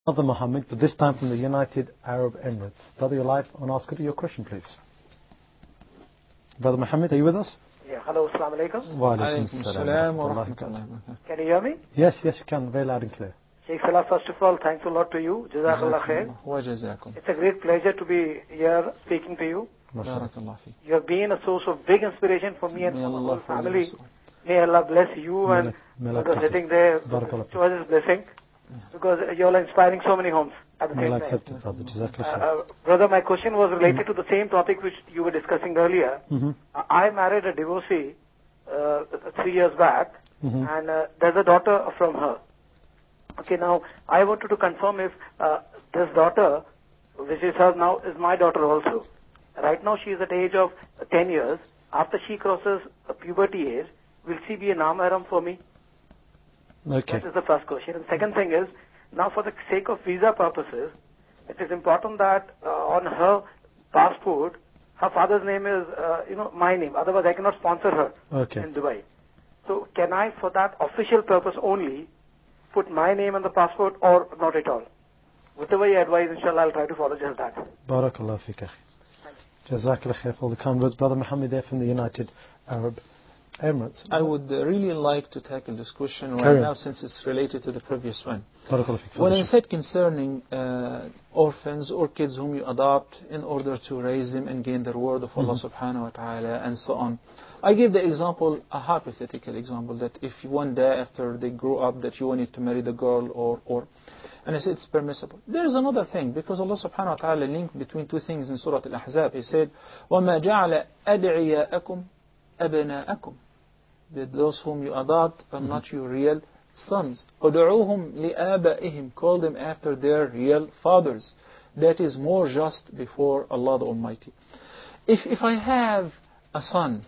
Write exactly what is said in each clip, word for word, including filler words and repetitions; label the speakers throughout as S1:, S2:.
S1: Brother Mohammed, but this time from the United Arab Emirates. Brother, you're live on Ask Qudsi. Your question, please. Brother Mohammed, are you with us?
S2: Yeah, hello, assalamu alaikum.
S1: Wa alaikum assalam wa rahmatullah.
S2: Can you hear me?
S1: Yes, yes, you can. Very loud and clear.
S2: Sheikh Salah, first of all, thanks a lot to you. Jazakallah khair.
S3: Wa jazakum.
S2: It's a great pleasure to be here speaking to you.
S3: Barakallah fi.
S2: You have been a source of big inspiration for me and
S3: May
S2: for my
S3: Allah
S2: whole family.
S3: forgive us.
S2: May Allah bless you and
S1: May Allah
S2: for
S1: accept
S2: sitting
S1: it.
S2: there.
S1: Barakallah.
S2: It was a blessing because you all are inspiring so many homes at the
S1: May
S2: same
S1: Allah
S2: time.
S1: accept it, brother. Jazakallah
S2: Uh,
S1: khair.
S2: uh, brother, my question was related to the same topic which you were discussing earlier.
S1: Mm-hmm.
S2: Uh, I married a divorcee uh, three years back,
S1: Mm-hmm.
S2: and uh, there's a daughter from her. Okay, now I wanted to confirm if uh, this daughter, which is her now, is my daughter also. Right now she is at the age of ten years. After she crosses a puberty age, will she be a Namaram for me?
S1: Okay.
S2: That is the first question. And second thing is, now for the sake of visa purposes, it is important that uh, on her passport, her father's name is, uh, you know, my name. Otherwise, I cannot sponsor her
S1: Okay.
S2: in Dubai. So, can I, for that official purpose only, put my name on the passport or not at all? Whatever you advise, inshallah, I'll try to follow just that.
S1: Barakallah fiqh. Jazakallah khair for all the kind words. Brother Mohammed there from the United Arab Emirates.
S3: I would uh, really like to tackle this question right
S1: Carry on.
S3: now since it's related to the previous one.
S1: Barakallah fiqh.
S3: When I said concerning uh, orphans or kids whom you adopt in order to raise them and gain the reward of Allah subhanahu wa ta'ala and so on, I gave the example, a hypothetical example, that if one day after they grow up that you wanted to marry the girl or, or and I said it's permissible. There is another thing, because Allah subhanahu wa ta'ala linked between two things in Surah Al-Ahzab. He said, وَمَا جَعَلَ أَدْعِيَاءَكُمْ أَبْنَاءَكُمْ, that those whom you adopt are not your real sons. وَدُعُوهُمْ لِآبَائِهِمْ, call them after their real fathers. That is more just before Allah the Almighty. If, if I have a son,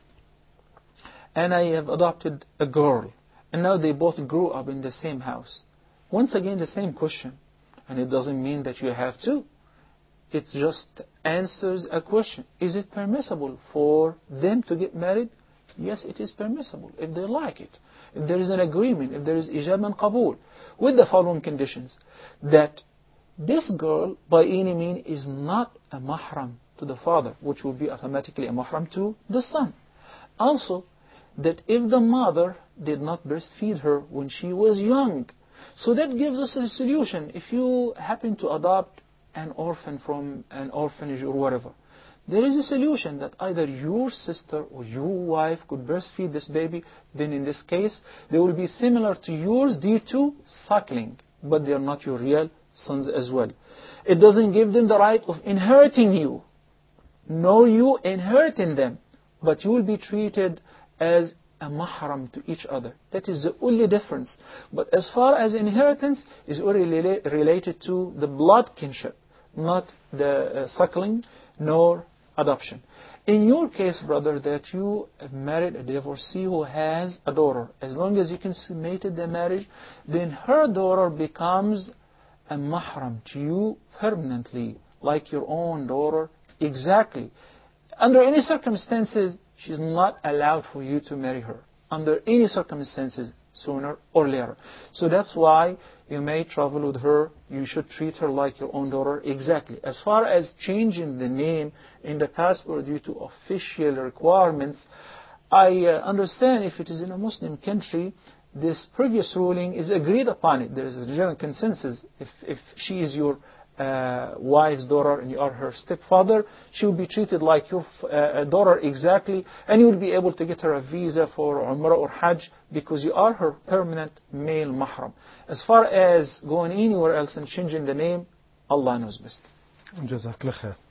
S3: and I have adopted a girl, and now they both grew up in the same house, once again the same question, and it doesn't mean that you have to. It just answers a question. Is it permissible for them to get married? Yes, it is permissible if they like it. If there is an agreement, if there is ijab and qabul, with the following conditions: that this girl by any means is not a mahram to the father, which will be automatically a mahram to the son. Also, that if the mother did not breastfeed her when she was young, so that gives us a solution. If you happen to adopt an orphan from an orphanage or whatever, there is a solution that either your sister or your wife could breastfeed this baby. Then in this case, they will be similar to yours due to suckling, but they are not your real sons as well. It doesn't give them the right of inheriting you, nor you inheriting them, but you will be treated as a mahram to each other. That is the only difference. But as far as inheritance is only related to the blood kinship, not the uh, suckling nor adoption. In your case, brother, that you have married a divorcee who has a daughter, as long as you consummated the marriage, then her daughter becomes a mahram to you permanently, like your own daughter exactly. Under any circumstances, she's not allowed for you to marry her, under any circumstances, sooner or later. So that's why you may travel with her. You should treat her like your own daughter exactly. As far as changing the name in the passport due to official requirements, I uh, understand if it is in a Muslim country, this previous ruling is agreed upon it. There is a general consensus. If, if she is your Uh, wife's daughter and you are her stepfather, she will be treated like your uh, daughter exactly, and you will be able to get her a visa for Umrah or Hajj because you are her permanent male mahram. As far as going anywhere else and changing the name, Allah knows best.
S1: Jazakallah khair.